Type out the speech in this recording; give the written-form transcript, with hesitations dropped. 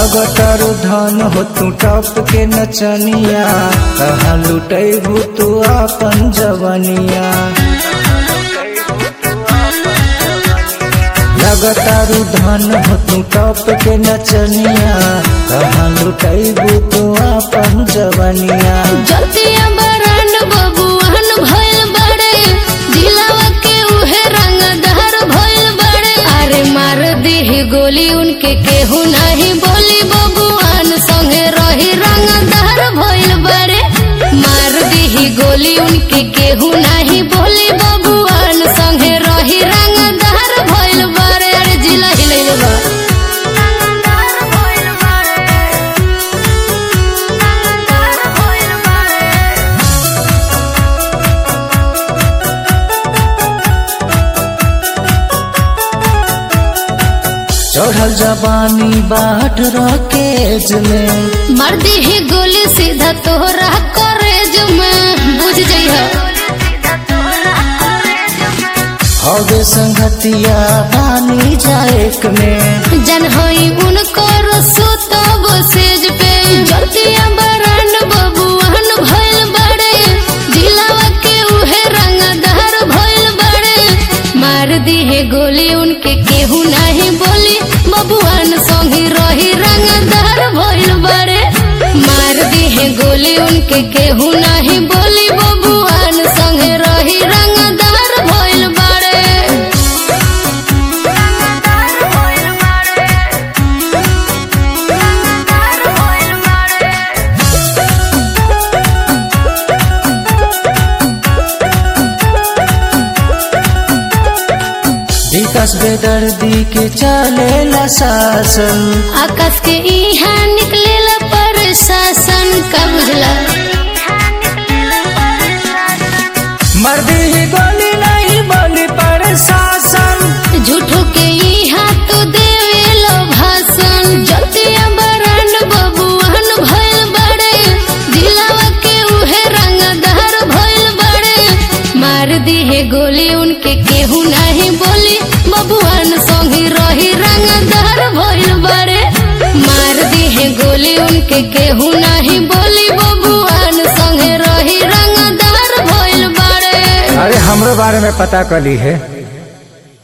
लगतारू धन हो तू टप के नचनिया, कहाँ लुटैबू तू अपन जवनिया। लगतारू धन हो तू टप के नचनिया, कहाँ लुटैबू तू अपन जवनिया। जतिया बरन बबुआन भइल बड़े, जिलावा के उहे रंगदार भइल बड़े। अरे मार दी गोली उनके केहू नहीं बोली, बबुआन संगे रही रंगदार भइल बड़े। मार दी गोली उनके केहू नहीं बोली, बबुआन संगे रही रंगदार भइल बड़े। अरे जिला हिलैले बा। चढ़ल जवानी बाट रकेज में, मर्दी ही गोली सीधा तोहरा करेज में, बुझ जइहा। हवे संगतिया पानी जाएक में, जन होई उनको सुतब सेज पे। जतिया बरन बबुआन भइल बड़े, जिलावा के उहे रंगदार भइल बड़े। मार दी है गोली उनके केहू नहीं बोली, बबुआन संगी रही रंगदार भइल बड़े। मार दी है गोली उनके केहू नहीं बोली, बबुआन संगे रही रंगदार भइल बड़े। विकास बेदर्दी के चलेला शासन, आकाश के इहाँ निकलेला प्रशासन, का बुझला। मर्दी ही गोली नहीं बोली प्रशासन, झूठो के इहाँ तो देवेलो भाषण। जतिया बरन बबुआन भइल बड़े, जिलावा के उहे रंगदार भइल बड़े। मार दी है गोली उनके केहू नहीं बोली, बबुआन संगी रही रंगदार भइल बड़े। मार दी है गोली उनके केहू नहीं बोली, बबुआन संगे रही रंगदार भइल बड़े। अरे हमरो बारे में पता कली है।